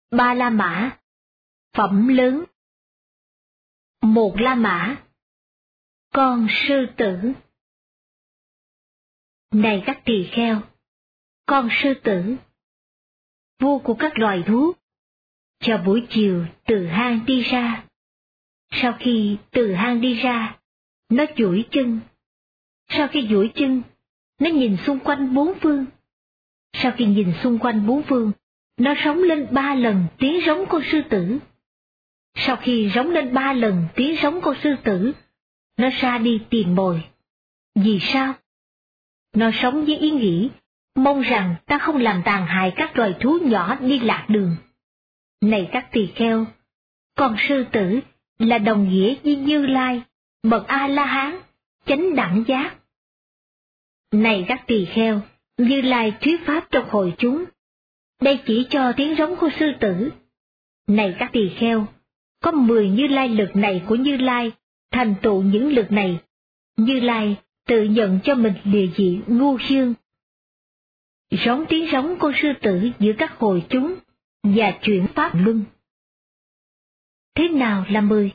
Ba La Mã. Phẩm lớn. Một La Mã. Con sư tử. Này các tỳ kheo, con sư tử, vua của các loài thú, chào buổi chiều từ hang đi ra. Sau khi từ hang đi ra, nó duỗi chân. Sau khi duỗi chân, nó nhìn xung quanh bốn phương. Sau khi nhìn xung quanh bốn phương, nó rống lên 3 lần tiếng rống con sư tử. Sau khi rống lên 3 lần tiếng rống con sư tử, nó ra đi tìm mồi. Vì sao? Nó sống với ý nghĩ, mong rằng ta không làm tàn hại các loài thú nhỏ đi lạc đường. Này các tỳ kheo, con sư tử là đồng nghĩa với Như Lai, bậc A-la-hán, chánh đẳng giác. Này các tỳ kheo, Như Lai thuyết pháp trong hội chúng. Đây chỉ cho tiếng rống của sư tử. Này các tỳ kheo, có 10 Như Lai lực này của Như Lai, thành tựu những lực này. Như Lai tự nhận cho mình địa vị ngu dương. Rống tiếng rống con sư tử giữa các hội chúng và chuyển pháp luân. Thế nào là 10?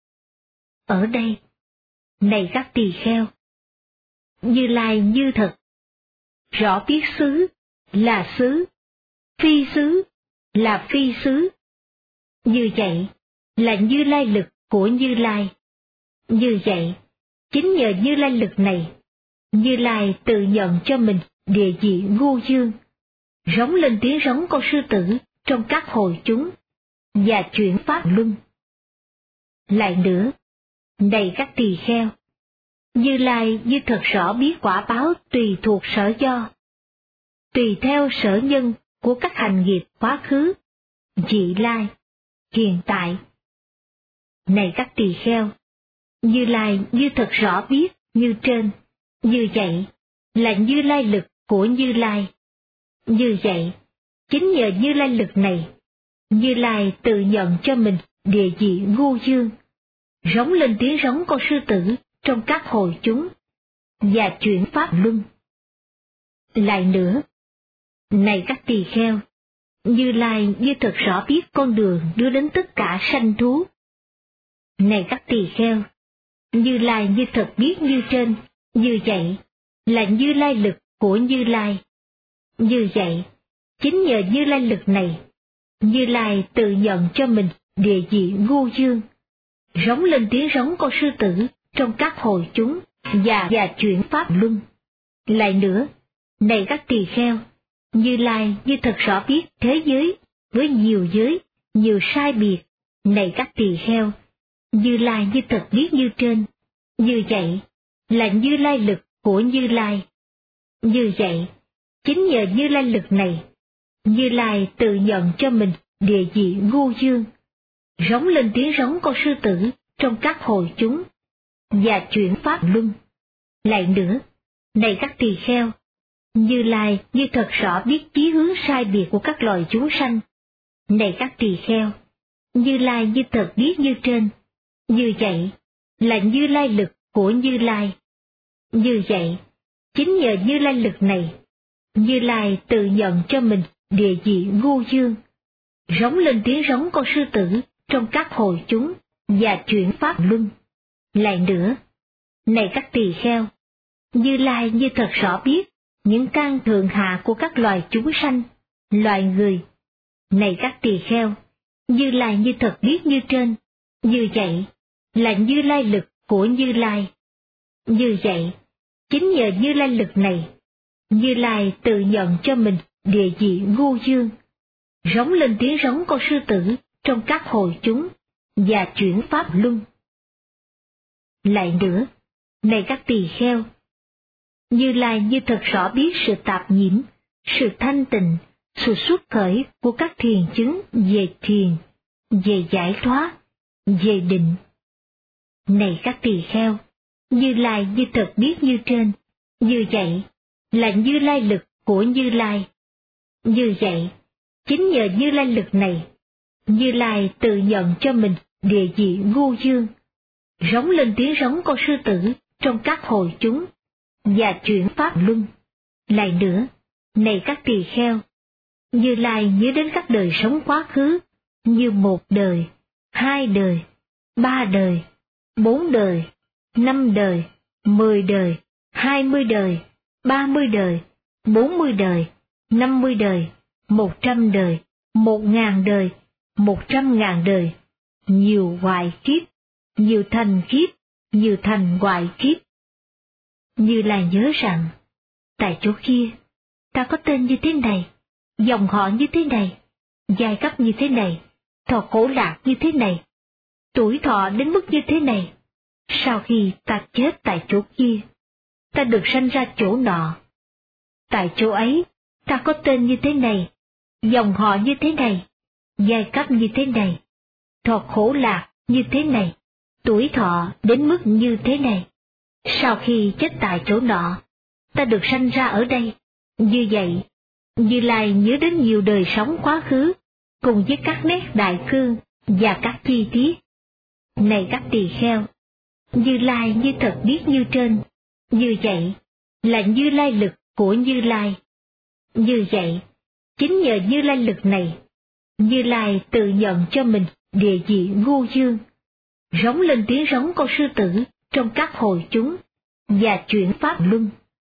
Ở đây, này các tỳ kheo, Như Lai như thật, rõ biết xứ là xứ, phi xứ là phi xứ. Như vậy là Như Lai lực của Như Lai. Như vậy, chính nhờ Như Lai lực này, Như Lai tự nhận cho mình địa vị ngu dương, rống lên tiếng rống con sư tử trong các hội chúng và chuyển pháp luân. Lại nữa, này các tỳ kheo, Như Lai như thật rõ biết quả báo tùy thuộc sở do, tùy theo sở nhân của các hành nghiệp quá khứ, vị lai, hiện tại. Này các tỳ kheo, Như Lai như thật rõ biết như trên, như vậy là Như Lai lực của Như Lai. Như vậy, chính nhờ Như Lai lực này, Như Lai tự nhận cho mình địa vị ngu dương, rống lên tiếng rống con sư tử trong các hội chúng và chuyển pháp luân. Lại nữa, này các tỳ kheo, Như Lai như thật rõ biết con đường đưa đến tất cả sanh thú. Này các tỳ kheo, Như Lai như thật biết như trên, như vậy là Như Lai lực của Như Lai. Như vậy, chính nhờ Như Lai lực này, Như Lai tự nhận cho mình địa vị ngu dương, rống lên tiếng rống con sư tử trong các hội chúng và chuyển pháp luân. Lại nữa, này các tỳ kheo, Như Lai như thật rõ biết thế giới với nhiều giới, nhiều sai biệt. Này các tỳ kheo, Như Lai như thật biết như trên, như vậy là Như Lai lực của Như Lai. Như vậy, chính nhờ Như Lai lực này, Như Lai tự nhận cho mình địa vị ngu dương, rống lên tiếng rống con sư tử trong các hội chúng và chuyển pháp luân. Lại nữa, này các tỳ kheo, Như Lai như thật rõ biết chí hướng sai biệt của các loài chúng sanh. Này các tỳ kheo, Như Lai như thật biết như trên, như vậy là Như Lai lực của Như Lai. Như vậy, chính nhờ Như Lai lực này, Như Lai tự nhận cho mình địa vị ngu dương, rống lên tiếng rống con sư tử trong các hội chúng và chuyển pháp luân. Lại nữa, này các tỳ kheo, Như Lai như thật rõ biết những căn thượng hạ của các loài chúng sanh, loài người. Này các tỳ kheo, Như Lai như thật biết như trên, như vậy là Như Lai lực của Như Lai. Như vậy, chính nhờ Như Lai lực này, Như Lai tự nhận cho mình địa vị ngu dương, rống lên tiếng rống con sư tử trong các hội chúng và chuyển pháp luân. Lại nữa, này các tỳ kheo, Như Lai như thật rõ biết sự tạp nhiễm, sự thanh tịnh, sự xuất khởi của các thiền chứng về thiền, về giải thoát, về định. Này các tỳ kheo, Như Lai như thật biết như trên, như vậy là Như Lai lực của Như Lai. Như vậy, chính nhờ Như Lai lực này, Như Lai tự nhận cho mình địa vị ngu dương, rống lên tiếng rống con sư tử trong các hội chúng và chuyển pháp luân. Lại nữa, này các tỳ kheo, Như Lai nhớ đến các đời sống quá khứ, như 1 đời, 2 đời, 3 đời, 4 đời, 5 đời, 10 đời, 20 đời, 30 đời, 40 đời, 50 đời, 100 đời, 1.000 đời, 100.000 đời, nhiều hoại kiếp, nhiều thành kiếp, nhiều thành hoại kiếp. Như Lai nhớ rằng, tại chỗ kia, ta có tên như thế này, dòng họ như thế này, giai cấp như thế này, thọ khổ lạc như thế này, tuổi thọ đến mức như thế này. Sau khi ta chết tại chỗ kia, ta được sanh ra chỗ nọ. Tại chỗ ấy, ta có tên như thế này, dòng họ như thế này, giai cấp như thế này, thọ khổ lạc như thế này, tuổi thọ đến mức như thế này. Sau khi chết tại chỗ nọ, ta được sanh ra ở đây. Như vậy, Như Lai nhớ đến nhiều đời sống quá khứ, cùng với các nét đại cương và các chi tiết. Này các tỳ kheo, Như Lai như thật biết như trên, như vậy là Như Lai lực của Như Lai. Như vậy, chính nhờ Như Lai lực này, Như Lai tự nhận cho mình địa vị ngu dương, rống lên tiếng rống con sư tử trong các hồi chúng, và chuyển pháp luân.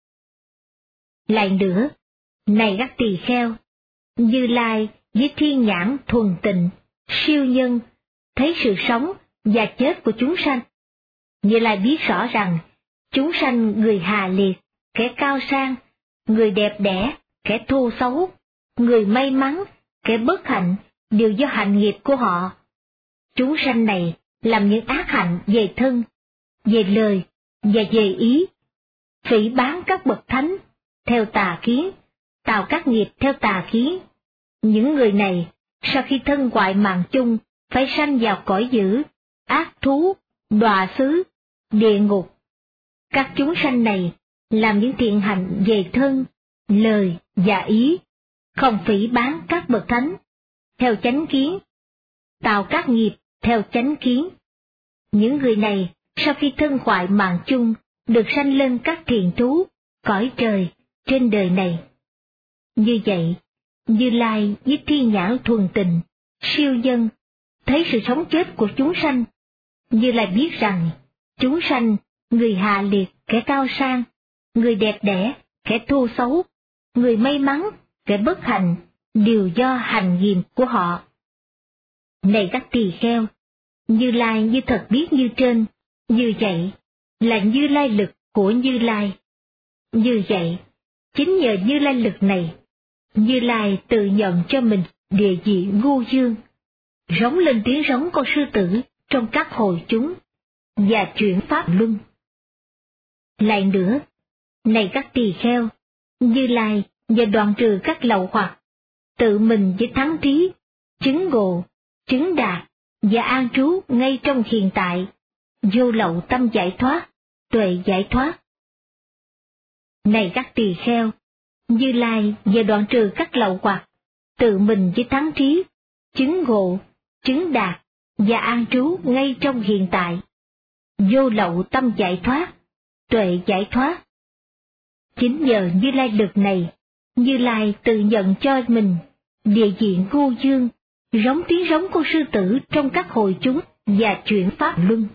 Lại nữa, này các tỳ kheo, Như Lai với thiên nhãn thuần tịnh, siêu nhân, thấy sự sống và chết của chúng sanh. Như Lai biết rõ rằng, chúng sanh người hà liệt, kẻ cao sang, người đẹp đẽ, kẻ thô xấu, người may mắn, kẻ bất hạnh, đều do hạnh nghiệp của họ. Chúng sanh này làm những ác hạnh về thân, về lời và về ý, phỉ báng các bậc thánh, theo tà kiến, tạo các nghiệp theo tà kiến. Những người này, sau khi thân hoại mạng chung, phải sanh vào cõi dữ, ác thú, đọa xứ, địa ngục. Các chúng sanh này làm những thiện hạnh về thân, lời và ý, không phỉ báng các bậc thánh, theo chánh kiến, tạo các nghiệp theo chánh kiến. Những người này, sau khi thân hoại mạng chung, được sanh lên các thiền thú, cõi trời, trên đời này. Như vậy, Như Lai với thiên nhãn thuần tịnh, siêu nhân, thấy sự sống chết của chúng sanh. Như Lai biết rằng, chúng sanh, người hạ liệt, kẻ cao sang, người đẹp đẽ, kẻ thô xấu, người may mắn, kẻ bất hạnh, đều do hành nghiệp của họ. Này các tỳ kheo, Như Lai như thật biết như trên, như vậy là Như Lai lực của Như Lai. Như vậy, chính nhờ Như Lai lực này, Như Lai tự nhận cho mình địa vị ngu dương, rống lên tiếng rống con sư tử trong các hồi chúng, và chuyển pháp luân. Lại nữa, này các tỳ kheo, Như Lai và đoạn trừ các lậu hoặc, tự mình với thắng trí, chứng ngộ, chứng đạt và an trú ngay trong hiện tại, vô lậu tâm giải thoát, tuệ giải thoát. Này các tỳ kheo, Như Lai và đoạn trừ các lậu hoặc, tự mình với thắng trí, chứng ngộ, chứng đạt và an trú ngay trong hiện tại, vô lậu tâm giải thoát, tuệ giải thoát. Chính nhờ Như Lai lực này, Như Lai tự nhận cho mình địa vị ngu dương, rống tiếng rống con sư tử trong các hồi chúng và chuyển pháp luân.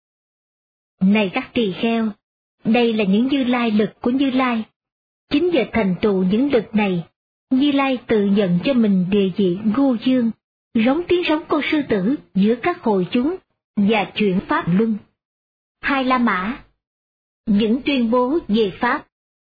Này các tỳ kheo, đây là những Như Lai lực của Như Lai. Chính nhờ thành tựu những lực này, Như Lai tự nhận cho mình địa vị ngu dương, rống tiếng rống con sư tử giữa các hồi chúng và chuyển pháp luân. Hai La Mã, những tuyên bố về pháp.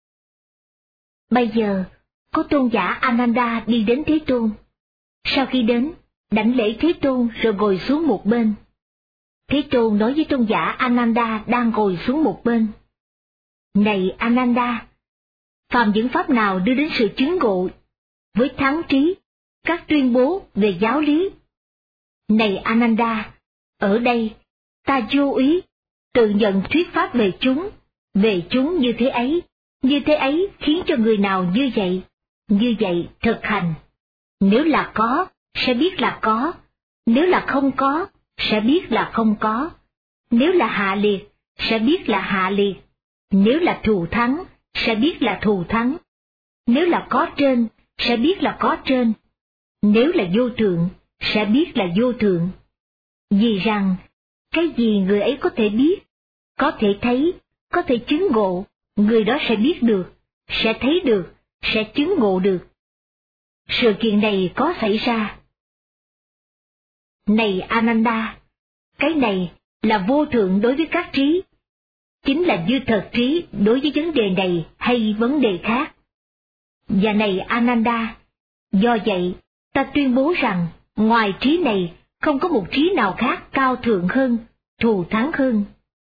Bây giờ, có tôn giả Ananda đi đến Thế Tôn. Sau khi đến, đảnh lễ Thế Tôn rồi ngồi xuống một bên. Thế Tôn nói với tôn giả Ananda đang ngồi xuống một bên: Này Ananda, phàm những pháp nào đưa đến sự chứng ngộ với thắng trí, các tuyên bố về giáo lý. Này Ananda, ở đây, ta vô ý, tự nhận thuyết pháp về chúng như thế ấy khiến cho người nào như vậy thực hành. Nếu là có, sẽ biết là có, nếu là không có, sẽ biết là không có, nếu là hạ liệt, sẽ biết là hạ liệt, nếu là thù thắng, sẽ biết là thù thắng, nếu là có trên, sẽ biết là có trên, nếu là vô thượng, sẽ biết là vô thượng. Vì rằng, cái gì người ấy có thể biết, có thể thấy, có thể chứng ngộ, người đó sẽ biết được, sẽ thấy được, sẽ chứng ngộ được. Sự kiện này có xảy ra. Này Ananda, cái này là vô thượng đối với các trí, chính là dư thật trí đối với vấn đề này hay vấn đề khác. Và này Ananda, do vậy, ta tuyên bố rằng, ngoài trí này, không có một trí nào khác cao thượng hơn, thù thắng hơn.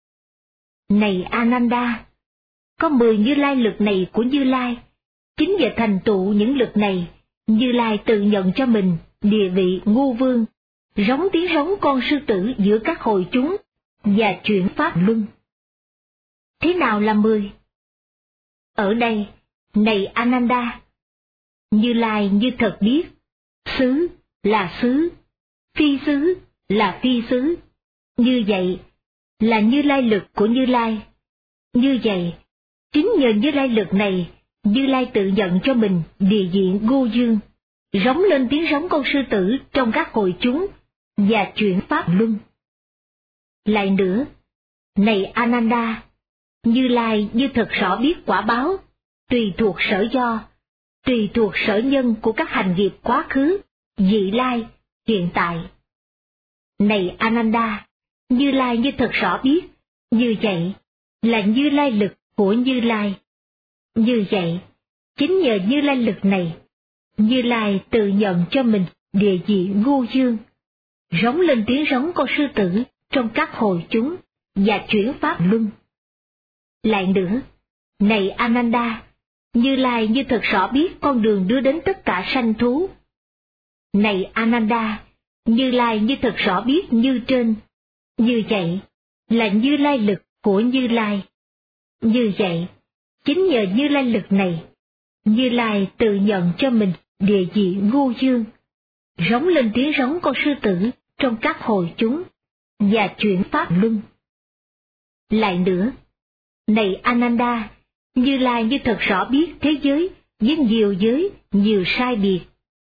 Này Ananda, có 10 Như Lai lực này của Như Lai, chính nhờ thành tựu những lực này, Như Lai tự nhận cho mình địa vị ngu vương, rống tiếng rống con sư tử giữa các hội chúng, và chuyển pháp luân. Thế nào là 10? Ở đây, này Ananda, Như Lai như thật biết, xứ là xứ, phi xứ là phi xứ. Như vậy là Như Lai lực của Như Lai. Như vậy, chính nhờ Như Lai lực này, Như Lai tự nhận cho mình địa diện ngu dương, rống lên tiếng rống con sư tử trong các hội chúng, và chuyển pháp luân. Lại nữa, này Ananda, Như Lai như thật rõ biết quả báo, tùy thuộc sở do, tùy thuộc sở nhân của các hành nghiệp quá khứ, vị lai, hiện tại. Này Ananda, Như Lai như thật rõ biết, như vậy là Như Lai lực của Như Lai. Như vậy, chính nhờ Như Lai lực này, Như Lai tự nhận cho mình địa vị ngu dương, rống lên tiếng rống con sư tử trong các hội chúng, và chuyển pháp luân. Lại nữa, này Ananda, Như Lai như thật rõ biết con đường đưa đến tất cả sanh thú. Này Ananda, Như Lai như thật rõ biết như trên. Như vậy là Như Lai lực của Như Lai. Như vậy, chính nhờ Như Lai lực này, Như Lai tự nhận cho mình địa vị ngu dương, rống lên tiếng rống con sư tử trong các hội chúng, và chuyển pháp luân. Lại nữa, này Ananda, Như Lai như thật rõ biết thế giới với nhiều giới, nhiều sai biệt.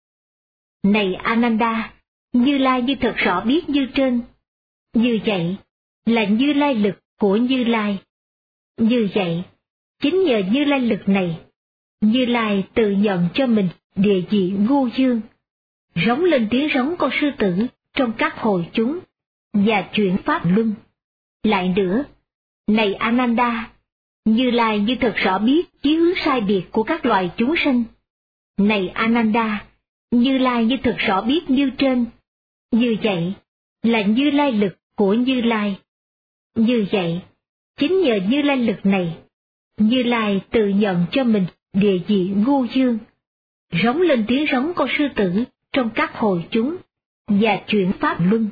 Này Ananda, Như Lai như thật rõ biết như trên. Như vậy là Như Lai lực của Như Lai. Như vậy, chính nhờ Như Lai lực này, Như Lai tự nhận cho mình địa vị ngu dương, rống lên tiếng rống con sư tử trong các hội chúng, và chuyển pháp luân. Lại nữa, này Ananda, Như Lai như thật rõ biết chí hướng sai biệt của các loài chúng sanh. Này Ananda, Như Lai như thật rõ biết như trên. Như vậy là Như Lai lực của Như Lai. Như vậy, chính nhờ Như Lai lực này, Như Lai tự nhận cho mình địa vị ngu dương, rống lên tiếng rống con sư tử trong các hội chúng, và chuyển pháp luân.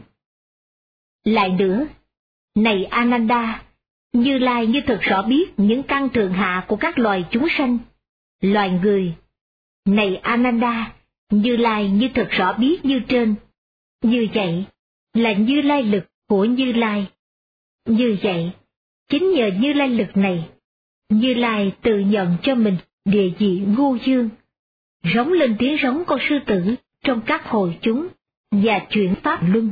Lại nữa, này Ananda, Như Lai như thật rõ biết những căn thượng hạ của các loài chúng sanh, loài người. Này Ananda, Như Lai như thật rõ biết như trên. Như vậy là Như Lai lực của Như Lai. Như vậy, chính nhờ Như Lai lực này, Như Lai tự nhận cho mình địa vị ngu dương, rống lên tiếng rống con sư tử trong các hội chúng, và chuyển pháp luân.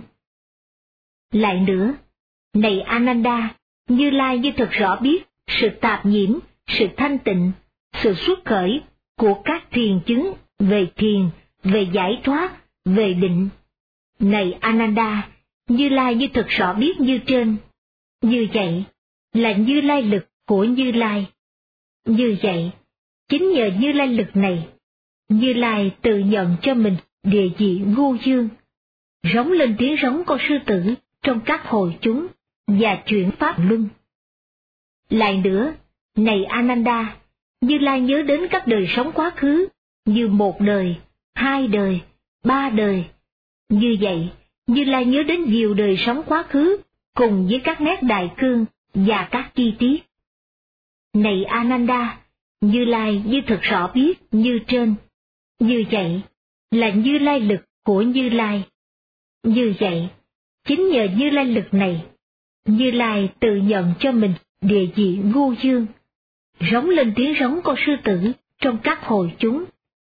Lại nữa, này Ananda, Như Lai như thật rõ biết sự tạp nhiễm, sự thanh tịnh, sự xuất khởi của các thiền chứng về thiền, về giải thoát, về định. Này Ananda, Như Lai như thật rõ biết như trên. Như vậy là Như Lai lực của Như Lai. Như vậy, chính nhờ Như Lai lực này, Như Lai tự nhận cho mình địa vị ngu dương, rống lên tiếng rống con sư tử trong các hội chúng, và chuyển pháp luân. Lại nữa, này Ananda, Như Lai nhớ đến các đời sống quá khứ, như một đời, hai đời, ba đời. Như vậy, Như Lai nhớ đến nhiều đời sống quá khứ, cùng với các nét đại cương và các chi tiết. Này Ananda, Như Lai như thật rõ biết như trên. Như vậy là Như Lai lực của Như Lai. Như vậy, chính nhờ Như Lai lực này, Như Lai tự nhận cho mình địa vị ngu dương, rống lên tiếng rống con sư tử trong các hội chúng,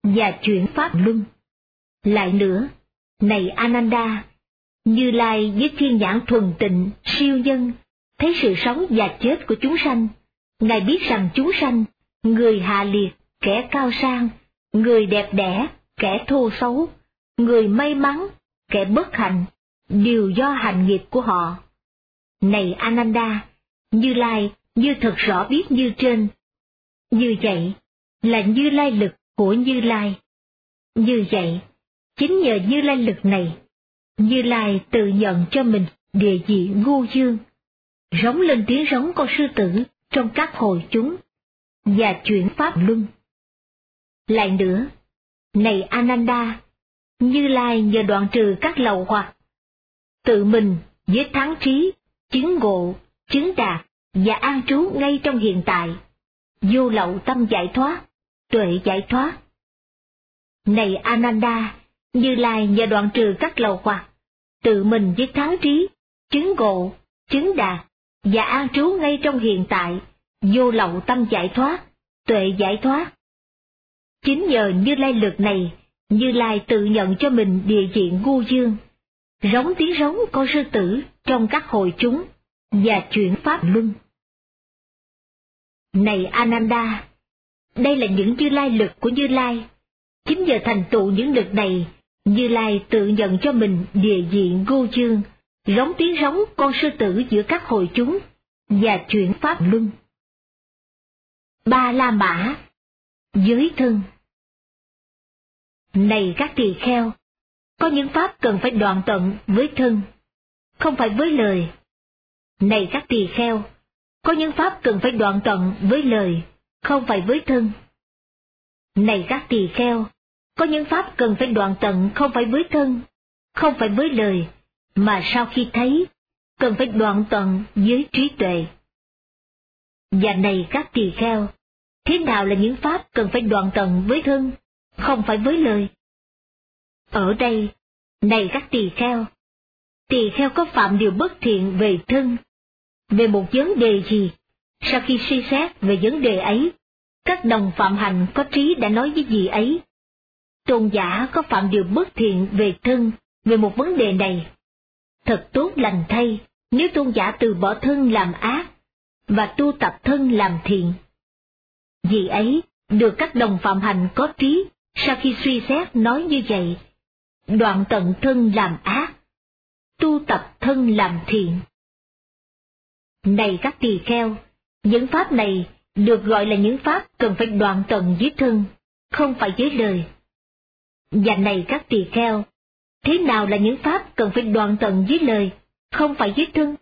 và chuyển pháp luân. Lại nữa, này Ananda, Như Lai với thiên nhãn thuần tịnh, siêu nhân, thấy sự sống và chết của chúng sanh. Ngài biết rằng chúng sanh, người hạ liệt, kẻ cao sang, người đẹp đẽ, kẻ thô xấu, người may mắn, kẻ bất hạnh, đều do hành nghiệp của họ. Này Ananda, Như Lai như thật rõ biết như trên. Như vậy là Như Lai lực của Như Lai. Như vậy, chính nhờ Như Lai lực này, Như Lai tự nhận cho mình địa vị ngu dương, rống lên tiếng rống con sư tử trong các hồi chúng, và chuyển pháp luân. Lại nữa, này Ananda, Như Lai nhờ đoạn trừ các lậu hoặc, tự mình với thắng trí, chứng ngộ, chứng đạt và an trú ngay trong hiện tại, vô lậu tâm giải thoát, tuệ giải thoát. Này Ananda, Như Lai nhờ đoạn trừ các lậu hoặc, tự mình với thắng trí, chứng ngộ, chứng đạt và an trú ngay trong hiện tại, vô lậu tâm giải thoát, tuệ giải thoát. Chính nhờ Như Lai lực này, Như Lai tự nhận cho mình địa vị ngu dương, rống tiếng rống con sư tử trong các hội chúng, và chuyển pháp luân. Này Ananda, đây là những Như Lai lực của Như Lai. Chính nhờ thành tựu những lực này, Như Lai tự nhận cho mình địa vị ngu dương, rống tiếng rống con sư tử giữa các hội chúng, và chuyển pháp luân. Ba La Mã, giới thân. Này các tỳ kheo, có những pháp cần phải đoạn tận với thân, không phải với lời. Này các tỳ kheo, có những pháp cần phải đoạn tận với lời, không phải với thân. Này các tỳ kheo, có những pháp cần phải đoạn tận không phải với thân, không phải với lời, mà sau khi thấy, cần phải đoạn tận với trí tuệ. Và này các tỳ kheo, thế nào là những pháp cần phải đoạn tận với thân, không phải với lời? Ở đây, này các tỳ kheo có phạm điều bất thiện về thân, về một vấn đề gì? Sau khi suy xét về vấn đề ấy, các đồng phạm hành có trí đã nói với vị ấy. Tôn giả có phạm điều bất thiện về thân, về một vấn đề này. Thật tốt lành thay, nếu tôn giả từ bỏ thân làm ác, và tu tập thân làm thiện. Vì ấy, được các đồng phạm hành có trí, sau khi suy xét nói như vậy, đoạn tận thân làm ác, tu tập thân làm thiện. Này các tỳ kheo, những pháp này được gọi là những pháp cần phải đoạn tận với thân, không phải với lời. Và này các tỳ kheo, thế nào là những pháp cần phải đoạn tận với lời, không phải với thân?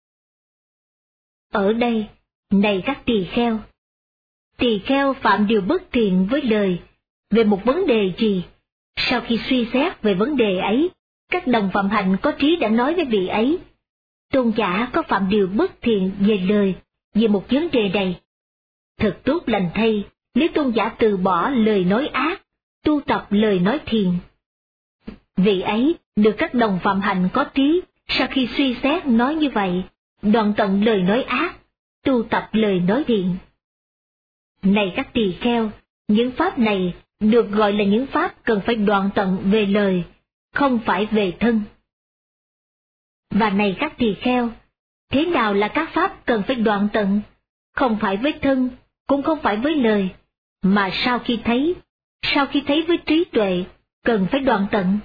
Ở đây, này các tỳ kheo phạm điều bất thiện với lời, về một vấn đề gì? Sau khi suy xét về vấn đề ấy, các đồng phạm hành có trí đã nói với vị ấy. Tôn giả có phạm điều bất thiện về lời, về một vấn đề này. Thật tốt lành thay, nếu tôn giả từ bỏ lời nói ác, tu tập lời nói thiện. Vị ấy được các đồng phạm hành có trí, sau khi suy xét nói như vậy, đoạn tận lời nói ác, tu tập lời nói thiện. Này các tỳ kheo, những pháp này được gọi là những pháp cần phải đoạn tận về lời, không phải về thân. Và này các tỳ kheo, thế nào là các pháp cần phải đoạn tận, không phải với thân, cũng không phải với lời, mà sau khi thấy với trí tuệ, cần phải đoạn tận?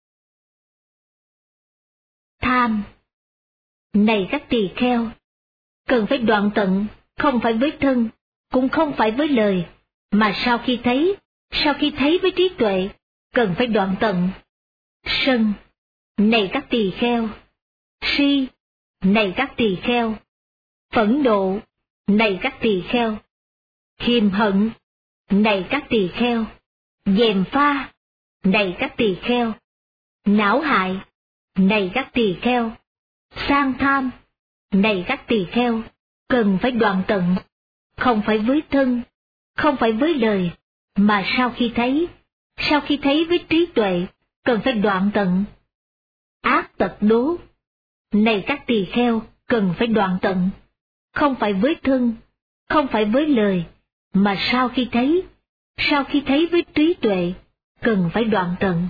Tham. Này các tỳ kheo, cần phải đoạn tận, không phải với thân, cũng không phải với lời, mà sau khi thấy với trí tuệ, cần phải đoạn tận. Sân. Này các tỳ kheo, si. Này các tỳ kheo, phẫn nộ. Này các tỳ kheo, hiềm hận. Này các tỳ kheo, gièm pha. Này các tỳ kheo, não hại. Này các tỳ kheo, sang tham. Này các tỳ kheo, cần phải đoạn tận, không phải với thân, không phải với lời, mà sau khi thấy với trí tuệ, cần phải đoạn tận. Ác tật đố. Này các tỳ kheo, cần phải đoạn tận, không phải với thân, không phải với lời, mà sau sau khi thấy với trí tuệ, cần phải đoạn tận.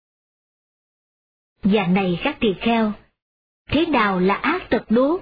Và này các tỳ kheo, thế nào là ác tật đố?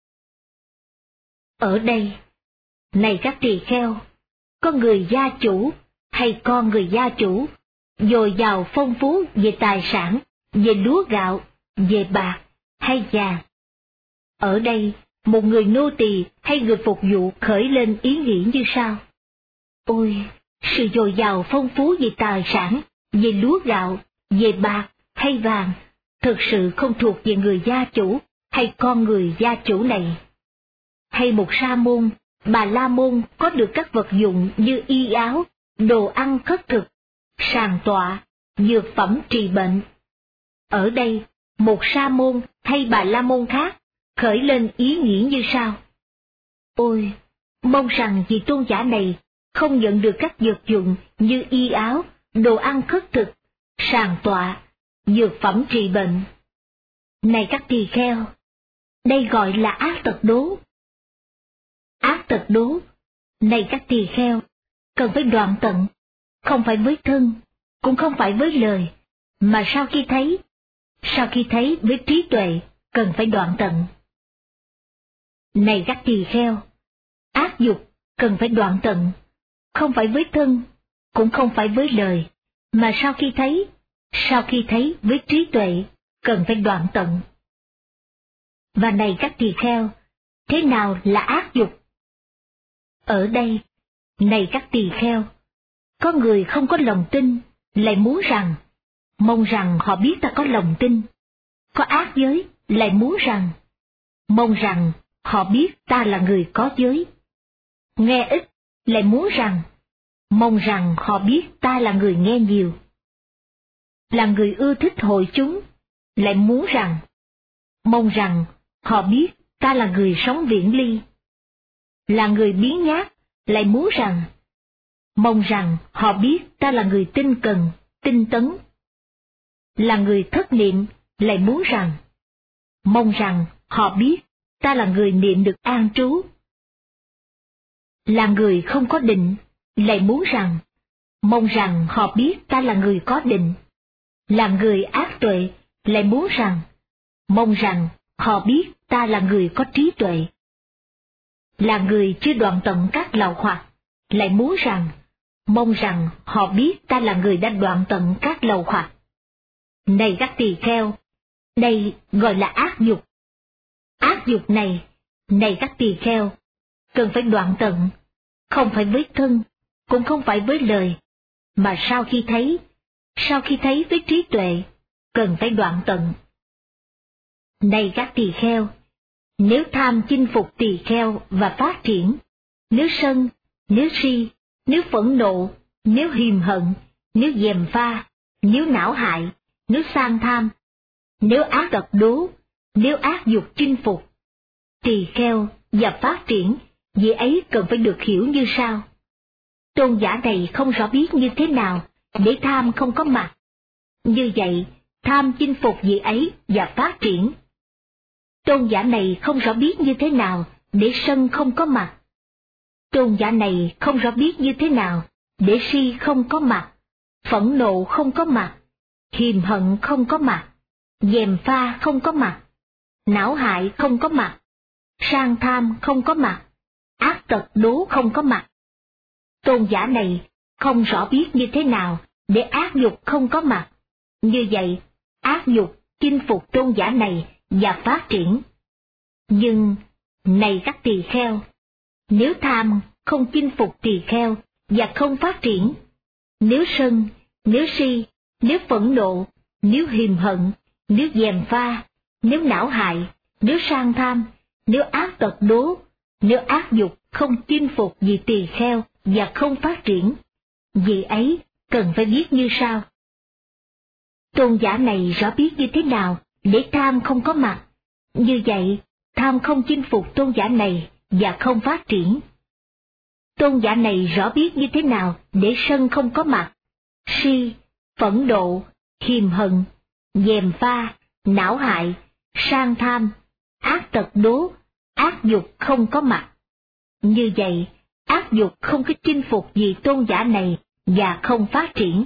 Ở đây, này các tỳ kheo, có người gia chủ hay con người gia chủ, dồi dào phong phú về tài sản, về lúa gạo, về bạc hay vàng. Ở đây, một người nô tỳ hay người phục vụ khởi lên ý nghĩ như sau: ôi, sự dồi dào phong phú về tài sản, về lúa gạo, về bạc hay vàng, thực sự không thuộc về người gia chủ hay con người gia chủ này. Hay một sa môn, bà la môn có được các vật dụng như y áo, đồ ăn khất thực, sàng tọa, dược phẩm trị bệnh. Ở đây, một sa môn hay bà la môn khác khởi lên ý nghĩ như sau: ôi, mong rằng vị tôn giả này không nhận được các vật dụng như y áo, đồ ăn khất thực, sàng tọa, dược phẩm trị bệnh. Này các tỳ kheo, đây gọi là ác tật đố. Ác tật đố, này các tỳ kheo, cần phải đoạn tận, không phải với thân, cũng không phải với lời, mà sau khi thấy với trí tuệ, cần phải đoạn tận. Này các tỳ kheo, ác dục cần phải đoạn tận, không phải với thân, cũng không phải với lời, mà sau khi thấy với trí tuệ, cần phải đoạn tận. Và này các tỳ kheo, thế nào là ác dục? Ở đây, này các tỳ kheo, có người không có lòng tin, lại mong rằng họ biết ta có lòng tin. Có ác giới, lại mong rằng họ biết ta là người có giới. Nghe ít, lại mong rằng họ biết ta là người nghe nhiều. Là người ưa thích hội chúng, lại mong rằng họ biết ta là người sống viễn ly. Là người biếng nhác, lại mong rằng họ biết ta là người tinh cần, tinh tấn. Là người thất niệm, lại mong rằng họ biết ta là người niệm được an trú. Là người không có định, lại mong rằng họ biết ta là người có định. Là người ác tuệ, lại mong rằng họ biết ta là người có trí tuệ. Là người chưa đoạn tận các lậu hoặc, lại mong rằng họ biết ta là người đã đoạn tận các lậu hoặc. Này các tỳ kheo, đây gọi là ác dục. Ác dục này, này các tỳ kheo, cần phải đoạn tận, không phải với thân, cũng không phải với lời, mà sau khi thấy với trí tuệ, cần phải đoạn tận. Này các tỳ kheo, nếu tham chinh phục tỳ kheo và phát triển, nếu sân, nếu si, nếu phẫn nộ, nếu hiềm hận, nếu gièm pha, nếu não hại, nếu sang tham, nếu ác tật đố, nếu ác dục chinh phục, tỳ kheo và phát triển, vị ấy cần phải được hiểu như sau. Tôn giả này không rõ biết như thế nào để tham không có mặt. Như vậy, tham chinh phục vị ấy và phát triển. Tôn giả này không rõ biết như thế nào để sân không có mặt. Tôn giả này không rõ biết như thế nào để si không có mặt, phẫn nộ không có mặt, hiềm hận không có mặt, gièm pha không có mặt, não hại không có mặt, sang tham không có mặt, ác tật đố không có mặt. Tôn giả này không rõ biết như thế nào để ác dục không có mặt. Như vậy, ác dục chinh phục tôn giả này và phát triển. Nhưng, này các tỳ kheo, nếu tham không chinh phục tỳ kheo và không phát triển, nếu sân, nếu si, nếu phẫn nộ, nếu hiềm hận, nếu gièm pha, nếu não hại, nếu sang tham, nếu ác tật đố, nếu ác dục không chinh phục vị tỳ kheo và không phát triển, vị ấy cần phải biết như sau. Tôn giả này rõ biết như thế nào để tham không có mặt. Như vậy, tham không chinh phục tôn giả này và không phát triển. Tôn giả này rõ biết như thế nào để sân không có mặt, si, phẫn nộ, hiềm hận, gièm pha, não hại, sang tham, ác tật đố, ác dục không có mặt. Như vậy, ác dục không có chinh phục vị tôn giả này và không phát triển.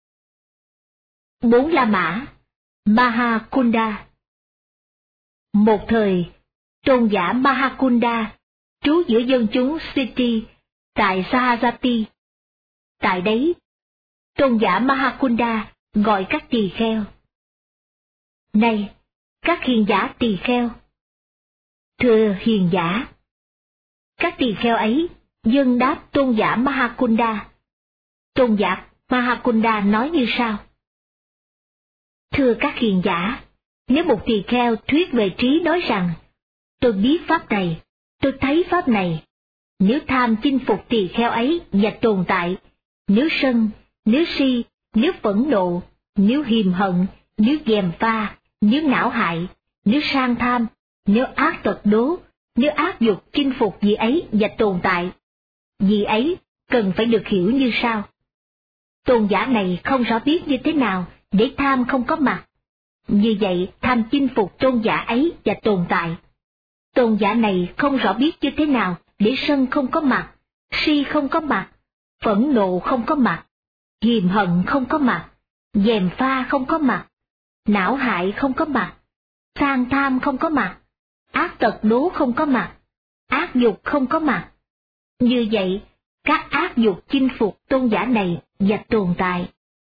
4 La Mã, Mahakunda. Một thời, tôn giả Mahakunda trú giữa dân chúng Siti tại Sahajati. Tại đấy, tôn giả Mahakunda gọi các tỳ kheo. Này, các hiền giả tỳ kheo! Thưa hiền giả! Các tỳ kheo ấy dâng đáp tôn giả Mahakunda. Tôn giả Mahakunda nói như sau: Thưa các hiền giả, nếu một tỳ kheo thuyết về trí nói rằng, tôi biết pháp này, tôi thấy pháp này, nếu tham chinh phục tỳ kheo ấy và tồn tại, nếu sân, nếu si, nếu phẫn nộ, nếu hiềm hận, nếu gièm pha, nếu não hại, nếu sang tham, nếu ác tật đố, nếu ác dục chinh phục vị ấy và tồn tại, vị ấy cần phải được hiểu như sau. Tôn giả này không rõ biết như thế nào để tham không có mặt. Như vậy tham chinh phục tôn giả ấy và tồn tại. Tôn giả này không rõ biết như thế nào để sân không có mặt, si không có mặt, phẫn nộ không có mặt, hiềm hận không có mặt, gièm pha không có mặt, não hại không có mặt, sang tham không có mặt, ác tật đố không có mặt, ác dục không có mặt. Như vậy, các ác dục chinh phục tôn giả này và tồn tại.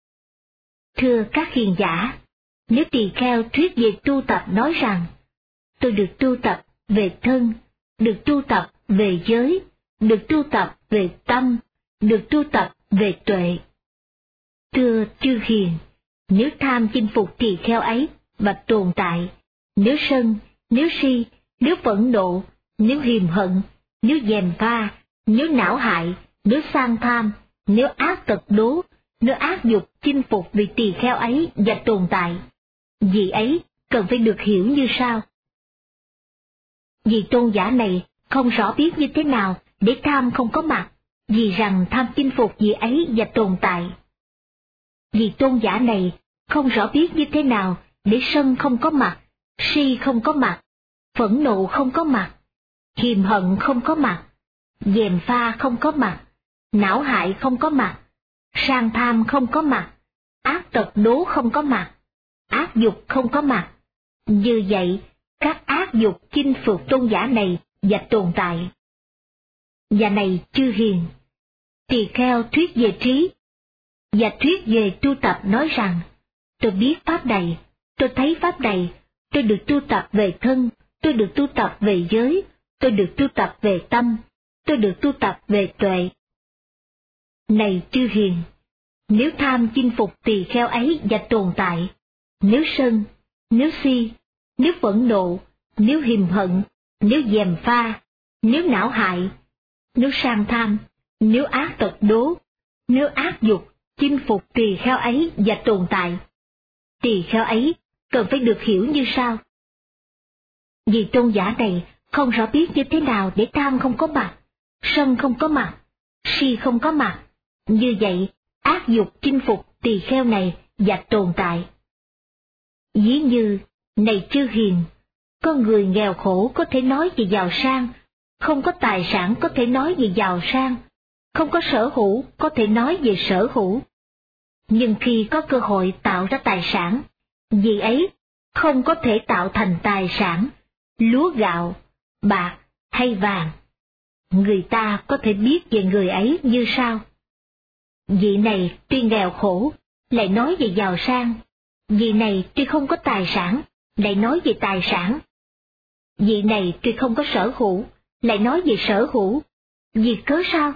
Thưa các hiền giả, nếu tỳ kheo thuyết về tu tập nói rằng, tôi được tu tập về thân, được tu tập về giới, được tu tập về tâm, được tu tập về tuệ. Thưa chư hiền, nếu tham chinh phục tỳ kheo ấy và tồn tại, nếu sân, nếu si, nếu phẫn nộ, nếu hiềm hận, nếu gièm pha, nếu não hại, nếu sang tham, nếu ác tật đố, nếu ác dục chinh phục vị tỳ kheo ấy và tồn tại, vị ấy cần phải được hiểu như sau. Vì tôn giả này không rõ biết như thế nào để tham không có mặt, vì rằng tham chinh phục vị ấy và tồn tại. Vì tôn giả này không rõ biết như thế nào để sân không có mặt, si không có mặt, phẫn nộ không có mặt, hiềm hận không có mặt, gièm pha không có mặt, não hại không có mặt, sang tham không có mặt, ác tật đố không có mặt, ác dục không có mặt. Như vậy, các ác dục chinh phục tôn giả này và tồn tại. Và này chư hiền, tỳ kheo thuyết về trí và thuyết về tu tập nói rằng, tôi biết pháp này, tôi thấy pháp này, tôi được tu tập về thân, tôi được tu tập về giới, tôi được tu tập về tâm, tôi được tu tập về tuệ. Này chư hiền, nếu tham chinh phục tỳ kheo ấy và tồn tại, nếu sân, nếu si, nếu phẫn nộ, nếu hiềm hận, nếu gièm pha, nếu não hại, nếu sang tham, nếu ác tật đố, nếu ác dục chinh phục tỳ kheo ấy và tồn tại, tỳ kheo ấy cần phải được hiểu như sau. Vì tôn giả này không rõ biết như thế nào để tham không có mặt, sân không có mặt, si không có mặt. Như vậy, ác dục chinh phục tỳ kheo này và tồn tại. Ví như, này chư hiền, con người nghèo khổ có thể nói về giàu sang, không có tài sản có thể nói về giàu sang, không có sở hữu có thể nói về sở hữu. Nhưng khi có cơ hội tạo ra tài sản, vì ấy không có thể tạo thành tài sản, lúa gạo, bạc hay vàng. Người ta có thể biết về người ấy như sau. Vị này tuy nghèo khổ, lại nói về giàu sang. Vị này tuy không có tài sản, lại nói về tài sản. Vị này tuy không có sở hữu, lại nói về sở hữu. Vì cớ sao?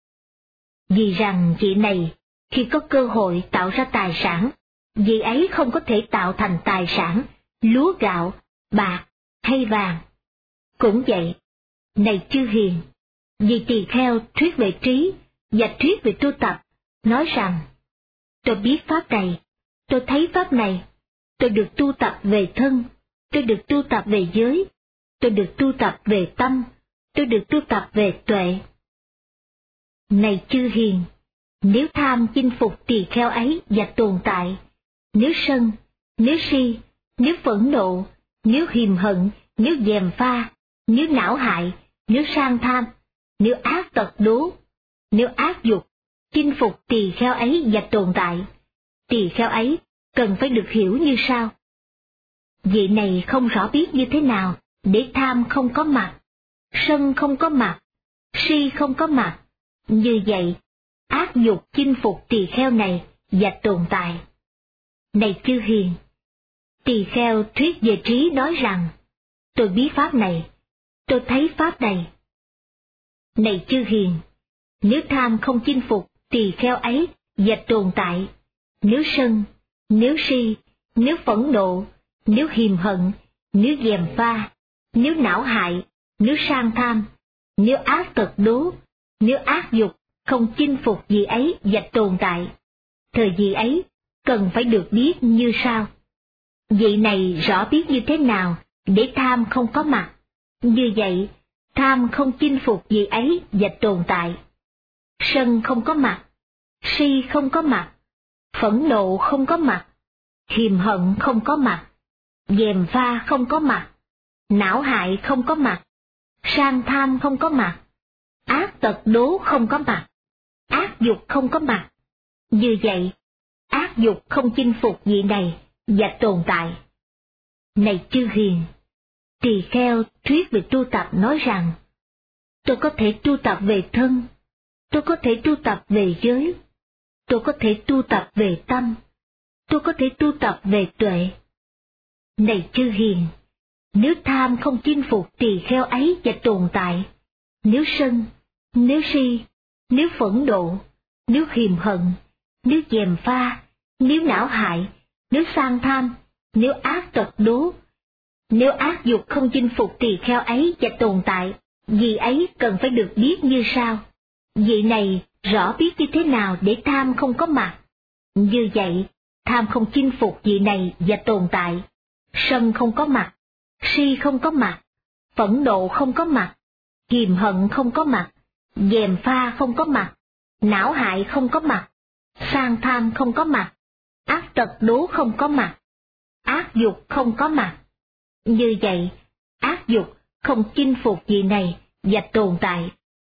Vì rằng vị này, khi có cơ hội tạo ra tài sản, vị ấy không có thể tạo thành tài sản, lúa gạo, bạc hay vàng. Cũng vậy, này chư hiền, vì tỳ kheo thuyết về trí và thuyết về tu tập, nói rằng, tôi biết pháp này, tôi thấy pháp này, tôi được tu tập về thân, tôi được tu tập về giới, tôi được tu tập về tâm, tôi được tu tập về tuệ. Này chư hiền, nếu tham chinh phục tỳ kheo ấy và tồn tại, nếu sân, nếu si, nếu phẫn nộ, nếu hiềm hận, nếu gièm pha, nếu não hại, nếu sang tham, nếu ác tật đố, nếu ác dục chinh phục tỳ kheo ấy và tồn tại, tỳ kheo ấy cần phải được hiểu như sau. Vị này không rõ biết như thế nào để tham không có mặt, sân không có mặt, si không có mặt. Như vậy, ác dục chinh phục tỳ kheo này và tồn tại. Này chư hiền, tỳ kheo thuyết về trí nói rằng, tôi biết pháp này, tôi thấy pháp này. Này chư hiền, nếu tham không chinh phục tỳ kheo ấy và tồn tại, nếu sân, nếu si, nếu phẫn nộ, nếu hiềm hận, nếu gièm pha, nếu não hại, nếu sang tham, nếu ác tật đố, nếu ác dục không chinh phục vị ấy và tồn tại, thời vị ấy cần phải được biết như sau. Vị này rõ biết như thế nào để tham không có mặt. Như vậy, tham không chinh phục vị ấy và tồn tại. Sân không có mặt, si không có mặt, phẫn nộ không có mặt, hiềm hận không có mặt, gièm pha không có mặt, não hại không có mặt, sang tham không có mặt, ác tật đố không có mặt, ác dục không có mặt. Như vậy, ác dục không chinh phục vị này và tồn tại. Này chư hiền, tỳ kheo thuyết về tu tập nói rằng, tôi có thể tu tập về thân, tôi có thể tu tập về giới, tôi có thể tu tập về tâm, tôi có thể tu tập về tuệ. Này chư hiền, nếu tham không chinh phục tỳ kheo ấy và tồn tại, nếu sân, nếu si, nếu phẫn nộ, nếu hiềm hận, nếu gièm pha, nếu não hại, nếu sang tham, nếu ác tật đố, nếu ác dục không chinh phục tỳ kheo ấy và tồn tại, vị ấy cần phải được biết như sau. Vị này rõ biết như thế nào để tham không có mặt. Như vậy, tham không chinh phục vị này và tồn tại, sân không có mặt, si không có mặt, phẫn nộ không có mặt, hiềm hận không có mặt, gièm pha không có mặt, não hại không có mặt, sang tham không có mặt, ác tật đố không có mặt, ác dục không có mặt. Như vậy, ác dục không chinh phục vị này và tồn tại.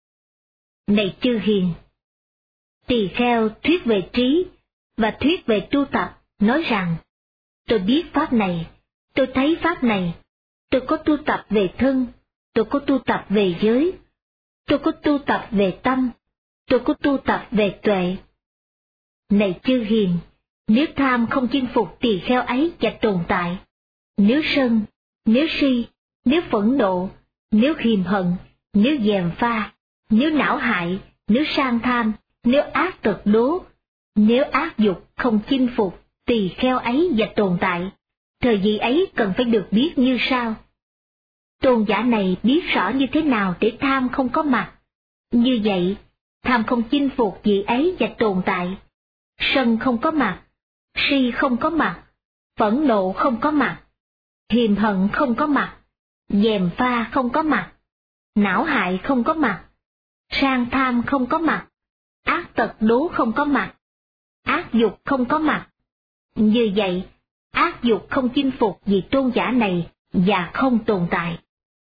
Này chư hiền, tỳ kheo thuyết về trí và thuyết về tu tập nói rằng, tôi biết pháp này, tôi thấy pháp này, tôi có tu tập về thân, tôi có tu tập về giới, tôi có tu tập về tâm, tôi có tu tập về tuệ. Này chư hiền, nếu tham không chinh phục tỳ kheo ấy và tồn tại, nếu sân, nếu si, nếu phẫn nộ, nếu hiềm hận, nếu gièm pha, nếu não hại, nếu sang tham, nếu ác tật đố, nếu ác dục không chinh phục tỳ kheo ấy và tồn tại, thời vị ấy cần phải được biết như sau. Tôn giả này biết rõ như thế nào để tham không có mặt. Như vậy, tham không chinh phục vị ấy và tồn tại, sân không có mặt, si không có mặt, phẫn nộ không có mặt, hiềm hận không có mặt, gièm pha không có mặt, não hại không có mặt, sang tham không có mặt, ác tật đố không có mặt, ác dục không có mặt. Như vậy, ác dục không chinh phục vị tôn giả này và không tồn tại.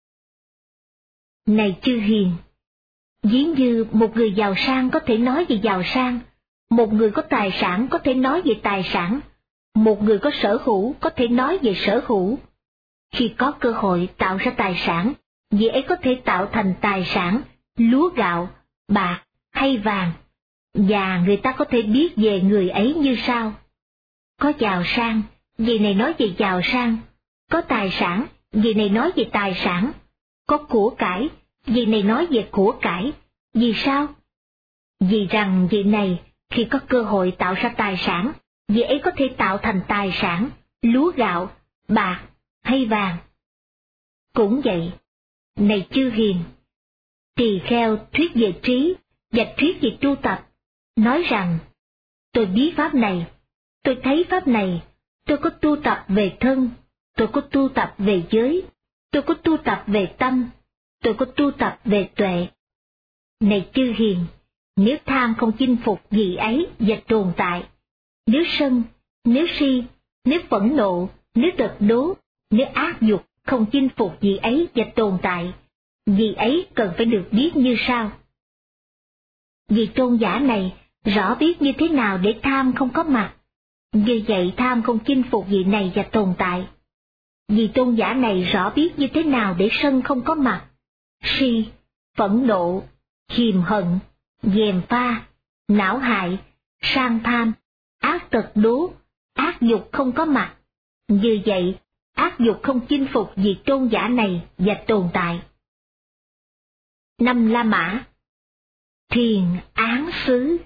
Này chư hiền, ví như một người giàu sang có thể nói về giàu sang, một người có tài sản có thể nói về tài sản, một người có sở hữu có thể nói về sở hữu. Khi có cơ hội tạo ra tài sản, vị ấy có thể tạo thành tài sản, lúa gạo, bạc hay vàng, và người ta có thể biết về người ấy như sau. Có giàu sang, vị này nói về giàu sang, có tài sản, vị này nói về tài sản, có của cải, vị này nói về của cải. Vì sao? Vì rằng vị này khi có cơ hội tạo ra tài sản, vị ấy có thể tạo thành tài sản, lúa gạo, bạc hay vàng. Cũng vậy, này chư hiền, tỳ kheo thuyết về trí và thuyết về tu tập, nói rằng, tôi biết pháp này, tôi thấy pháp này, tôi có tu tập về thân, tôi có tu tập về giới, tôi có tu tập về tâm, tôi có tu tập về tuệ. Này chư hiền, nếu tham không chinh phục vị ấy và tồn tại, nếu sân, nếu si, nếu phẫn nộ, nếu tật đố, nếu ác dục không chinh phục vị ấy và tồn tại, Vì ấy cần phải được biết như sau. Vị tôn giả này rõ biết như thế nào để tham không có mặt, như vậy tham không chinh phục vị này và tồn tại. Vị tôn giả này rõ biết như thế nào để sân không có mặt, si, phẫn nộ, hiềm hận, gièm pha, não hại, sang tham, ác tật đố, ác dục không có mặt. Như vậy, ác dục không chinh phục vị tôn giả này và tồn tại. 5 La Mã. Thiền án xứ.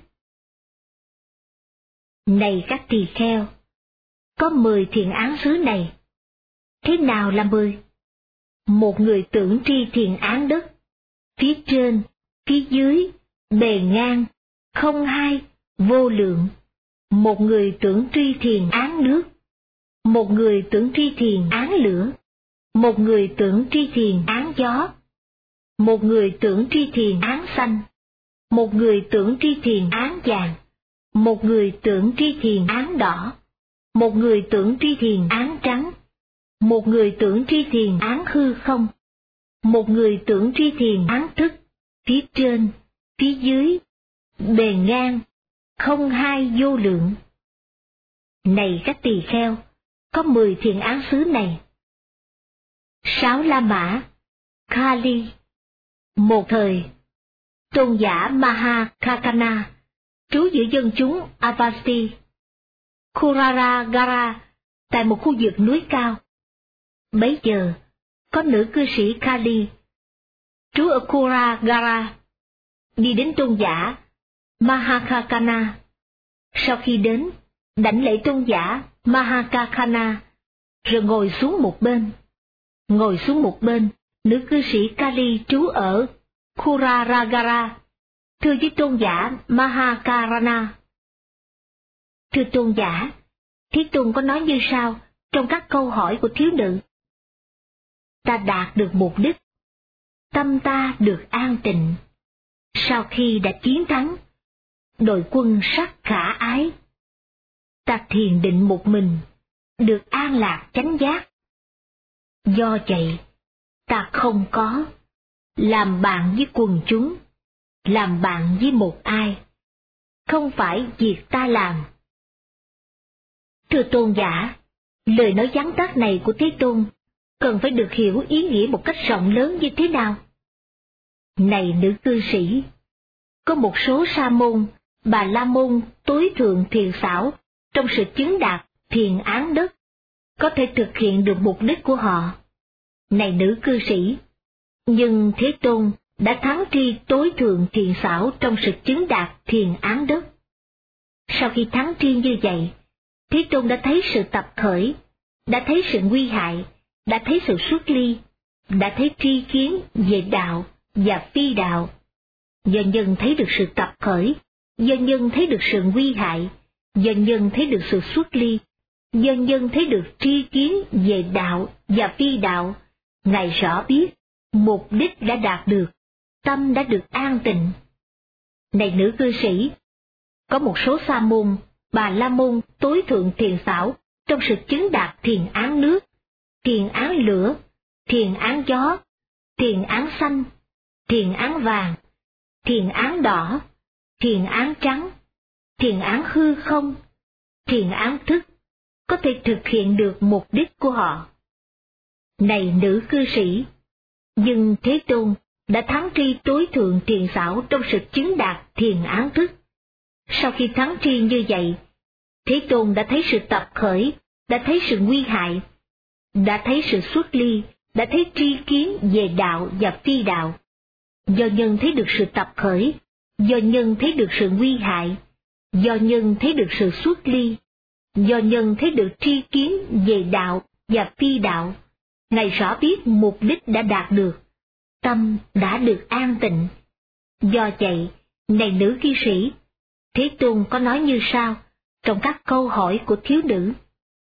Này các tỳ kheo, có 10 thiền án xứ này. Thế nào là 10? Một người tưởng tri thiền án đất, phía trên, phía dưới, bề ngang, không hai, vô lượng. Một người tưởng tri thiền án nước, một người tưởng tri thiền án lửa, một người tưởng tri thiền án gió, một người tưởng tri thiền án xanh, một người tưởng tri thiền án vàng, một người tưởng tri thiền án đỏ, một người tưởng tri thiền án trắng, một người tưởng tri thiền án hư không, một người tưởng tri thiền án thức, phía trên, phía dưới, bề ngang, không hai vô lượng. Này các tỳ kheo, có 10 thiền án xứ này. 6 La Mã. Kali. Một thời, tôn giả Mahakakana trú giữa dân chúng Avasti, Kuraragara, tại một khu vực núi cao. Bấy giờ, có nữ cư sĩ Kali trú ở Kuraragara đi đến tôn giả Mahakakana. Sau khi đến, đảnh lễ tôn giả Mahakakana, rồi ngồi xuống một bên. Ngồi xuống một bên, nữ cư sĩ Kali trú ở Kuraragara thưa với tôn giả Mahakarana: Thưa tôn giả, Thế Tôn có nói như sau trong các câu hỏi của thiếu nữ: Ta đạt được mục đích, tâm ta được an tịnh. Sau khi đã chiến thắng, đội quân sắc khả ái, ta thiền định một mình, được an lạc chánh giác. Do vậy, ta không có làm bạn với quần chúng, làm bạn với một ai, không phải việc ta làm. Thưa tôn giả, lời nói vắn tắt này của Thế Tôn cần phải được hiểu ý nghĩa một cách rộng lớn như thế nào? Này nữ cư sĩ, có một số sa môn, bà la môn tối thượng thiền xảo trong sự chứng đạt thiền án đất, có thể thực hiện được mục đích của họ. Này nữ cư sĩ, nhưng Thế Tôn đã thắng tri tối thượng thiền xảo trong sự chứng đạt thiền án đất. Sau khi thắng tri như vậy, Thế Tôn đã thấy sự tập khởi, đã thấy sự nguy hại, đã thấy sự xuất ly, đã thấy tri kiến về đạo và phi đạo. Do nhân thấy được sự tập khởi, do nhân thấy được sự nguy hại, do nhân thấy được sự xuất ly, do nhân thấy được tri kiến về đạo và phi đạo, Ngài rõ biết mục đích đã đạt được, tâm đã được an tịnh. Này nữ cư sĩ, có một số sa môn, bà la môn tối thượng thiền xảo trong sự chứng đạt thiền án nước, thiền án lửa, thiền án gió, thiền án xanh, thiền án vàng, thiền án đỏ, thiền án trắng, thiền án hư không, thiền án thức, có thể thực hiện được mục đích của họ. Này nữ cư sĩ, nhưng Thế Tôn đã thắng tri tối thượng thiền xảo trong sự chứng đạt thiền án thức. Sau khi thắng tri như vậy, Thế Tôn đã thấy sự tập khởi, đã thấy sự nguy hại, đã thấy sự xuất ly, đã thấy tri kiến về đạo và phi đạo. Do nhân thấy được sự tập khởi, do nhân thấy được sự nguy hại, do nhân thấy được sự xuất ly, do nhân thấy được tri kiến về đạo và phi đạo, Ngài rõ biết mục đích đã đạt được, tâm đã được an tịnh. Do vậy, này nữ cư sĩ, Thế Tôn có nói như sau trong các câu hỏi của thiếu nữ: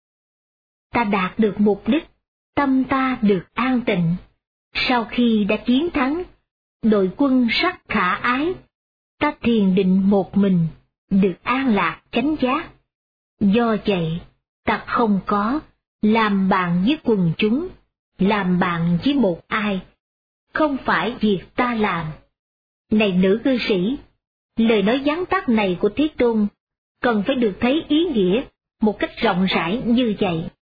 Ta đạt được mục đích, tâm ta được an tịnh. Sau khi đã chiến thắng, đội quân sắc khả ái, ta thiền định một mình, được an lạc chánh giác. Do vậy, ta không có làm bạn với quần chúng, làm bạn với một ai, không phải việc ta làm. Này nữ cư sĩ, lời nói vắn tắt này của Thế Tôn cần phải được thấy ý nghĩa một cách rộng rãi như vậy.